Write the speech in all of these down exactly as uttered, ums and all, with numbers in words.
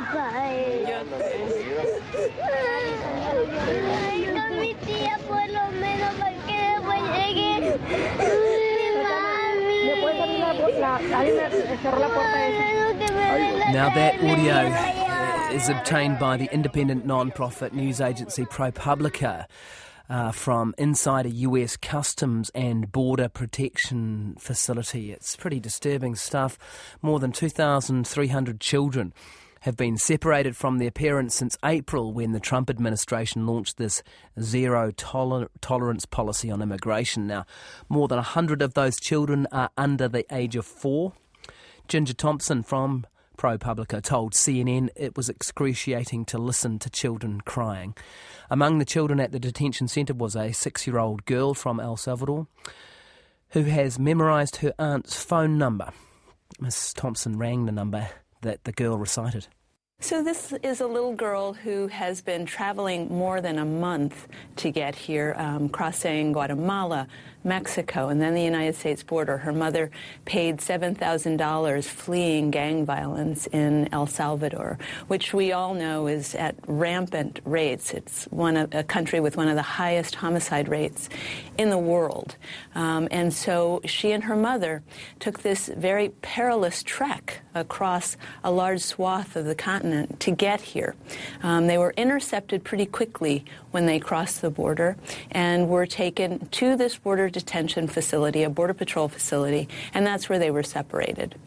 Ay, con mi tía por lo menos para que después llegue mi mami. Now that audio is obtained by the independent non-profit news agency ProPublica uh, from inside a U S Customs and Border Protection facility. It's pretty disturbing stuff. More than two thousand three hundred children have been separated from their parents since April, when the Trump administration launched this zero toler- tolerance policy on immigration. Now, more than one hundred of those children are under the age of four. Ginger Thompson from ProPublica told C N N it was excruciating to listen to children crying. Among the children at the detention centre was a six-year-old girl from El Salvador who has memorised her aunt's phone number. Miss Thompson rang the number that the girl recited. So this is a little girl who has been traveling more than a month to get here, um, crossing Guatemala, Mexico, and then the United States border. Her mother paid seven thousand dollars fleeing gang violence in El Salvador, which we all know is at rampant rates. It's one of, a country with one of the highest homicide rates in the world. Um, and so she and her mother took this very perilous trek across a large swath of the continent to get here. Um, they were intercepted pretty quickly when they crossed the border and were taken to this border detention facility, a Border Patrol facility, and that's where they were separated.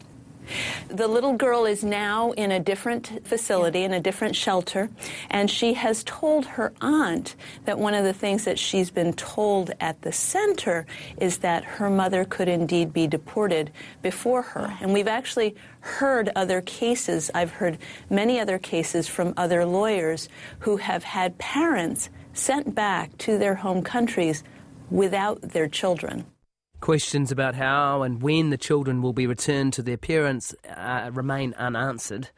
The little girl is now in a different facility, in a different shelter, and she has told her aunt that one of the things that she's been told at the center is that her mother could indeed be deported before her. And we've actually heard other cases. I've heard many other cases from other lawyers who have had parents sent back to their home countries without their children. Questions about how and when the children will be returned to their parents uh, remain unanswered.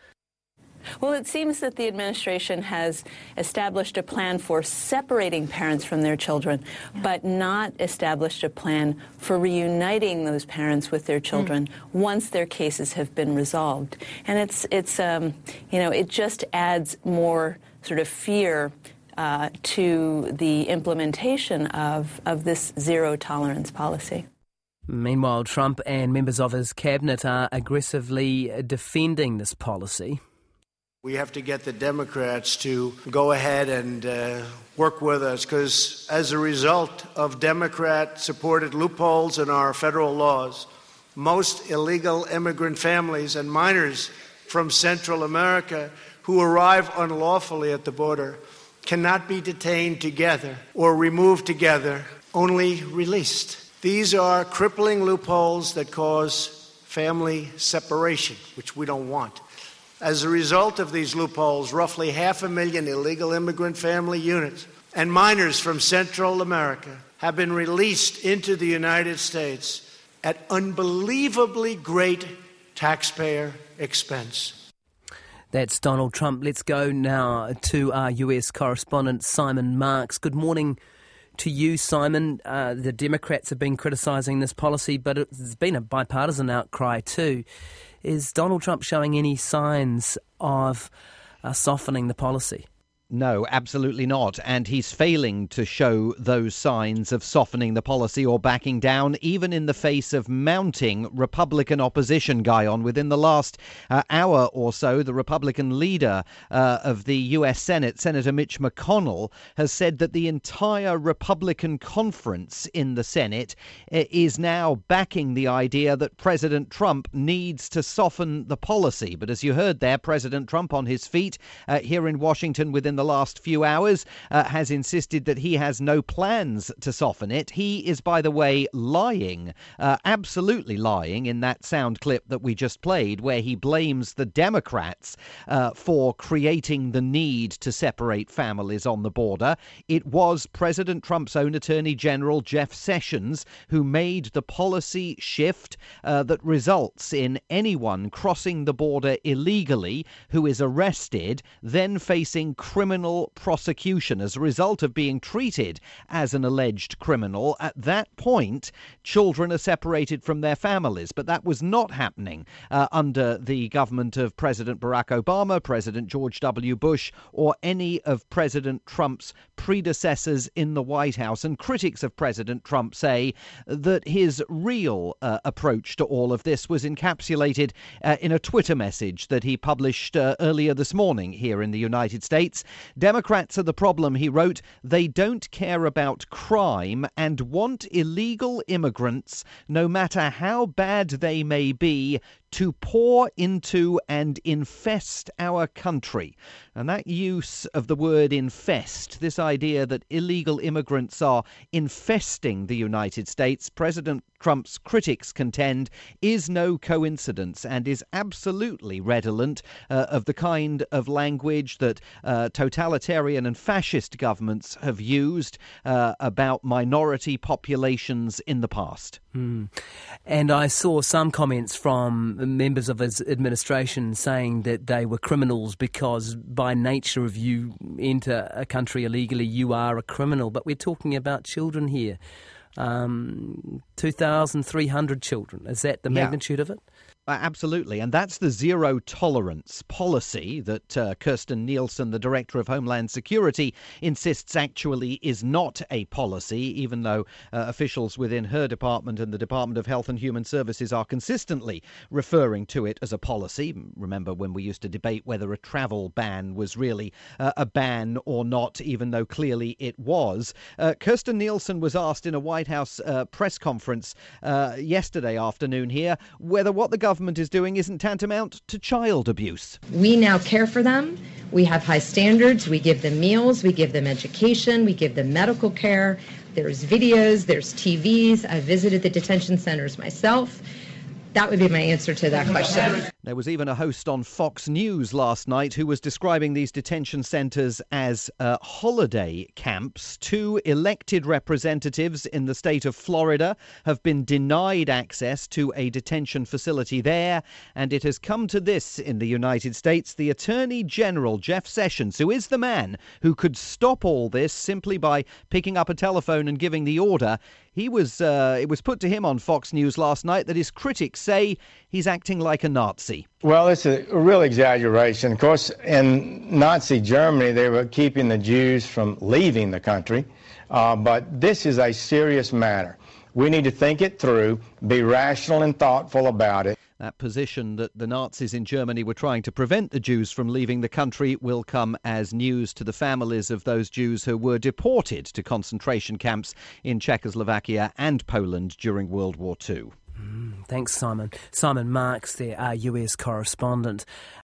Well, it seems that the administration has established a plan for separating parents from their children, yeah. but not established a plan for reuniting those parents with their children mm. once their cases have been resolved. And it's, it's um, you know, it just adds more sort of fear Uh, to the implementation of, of this zero-tolerance policy. Meanwhile, Trump and members of his cabinet are aggressively defending this policy. We have to get the Democrats to go ahead and uh, work with us, because as a result of Democrat-supported loopholes in our federal laws, most illegal immigrant families and minors from Central America who arrive unlawfully at the border cannot be detained together or removed together, only released. These are crippling loopholes that cause family separation, which we don't want. As a result of these loopholes, roughly half a million illegal immigrant family units and minors from Central America have been released into the United States at unbelievably great taxpayer expense. That's Donald Trump. Let's go now to our U S correspondent, Simon Marks. Good morning to you, Simon. Uh, the Democrats have been criticising this policy, but it's been a bipartisan outcry too. Is Donald Trump showing any signs of uh, softening the policy? No, absolutely not. And he's failing to show those signs of softening the policy or backing down, even in the face of mounting Republican opposition, Guyon. Within the last uh, hour or so, the Republican leader uh, of the U S Senate, Senator Mitch McConnell, has said that the entire Republican conference in the Senate uh, is now backing the idea that President Trump needs to soften the policy. But as you heard there, President Trump on his feet uh, here in Washington within the the last few hours uh, has insisted that he has no plans to soften it. He is, by the way, lying, uh, absolutely lying in that sound clip that we just played, where he blames the Democrats uh, for creating the need to separate families on the border. It was President Trump's own Attorney General, Jeff Sessions, who made the policy shift uh, that results in anyone crossing the border illegally who is arrested then facing criminal criminal prosecution as a result of being treated as an alleged criminal. At that point, children are separated from their families. But that was not happening uh, under the government of President Barack Obama, President George W. Bush, or any of President Trump's predecessors in the White House. And critics of President Trump say that his real uh, approach to all of this was encapsulated uh, in a Twitter message that he published uh, earlier this morning here in the United States. Democrats are the problem, he wrote. They don't care about crime and want illegal immigrants, no matter how bad they may be, to pour into and infest our country. And that use of the word infest, this idea that illegal immigrants are infesting the United States, President Trump's critics contend is no coincidence and is absolutely redolent uh, of the kind of language that uh, totalitarian and fascist governments have used uh, about minority populations in the past. Hmm. And I saw some comments from members of his administration saying that they were criminals because by nature of you enter a country illegally, you are a criminal. But we're talking about children here. Um, two thousand three hundred children. Is that the Yeah. magnitude of it? Uh, absolutely. And that's the zero tolerance policy that uh, Kirstjen Nielsen, the Director of Homeland Security, insists actually is not a policy, even though uh, officials within her department and the Department of Health and Human Services are consistently referring to it as a policy. Remember when we used to debate whether a travel ban was really uh, a ban or not, even though clearly it was. Uh, Kirstjen Nielsen was asked in a White House uh, press conference uh, yesterday afternoon here whether what the government government is doing isn't tantamount to child abuse. We now care for them. We have high standards. We give them meals. We give them education. We give them medical care. There's videos. There's T Vs. I visited the detention centers myself. That would be my answer to that question. There was even a host on Fox News last night who was describing these detention centres as uh, holiday camps. Two elected representatives in the state of Florida have been denied access to a detention facility there. And it has come to this in the United States. The Attorney General, Jeff Sessions, who is the man who could stop all this simply by picking up a telephone and giving the order, he was uh, it was put to him on Fox News last night that his critics say he's acting like a Nazi. Well, it's a real exaggeration. Of course, in Nazi Germany, they were keeping the Jews from leaving the country. Uh, but this is a serious matter. We need to think it through, be rational and thoughtful about it. That position that the Nazis in Germany were trying to prevent the Jews from leaving the country will come as news to the families of those Jews who were deported to concentration camps in Czechoslovakia and Poland during World War Two. Mm, thanks, Simon. Simon Marks, there, our U S correspondent.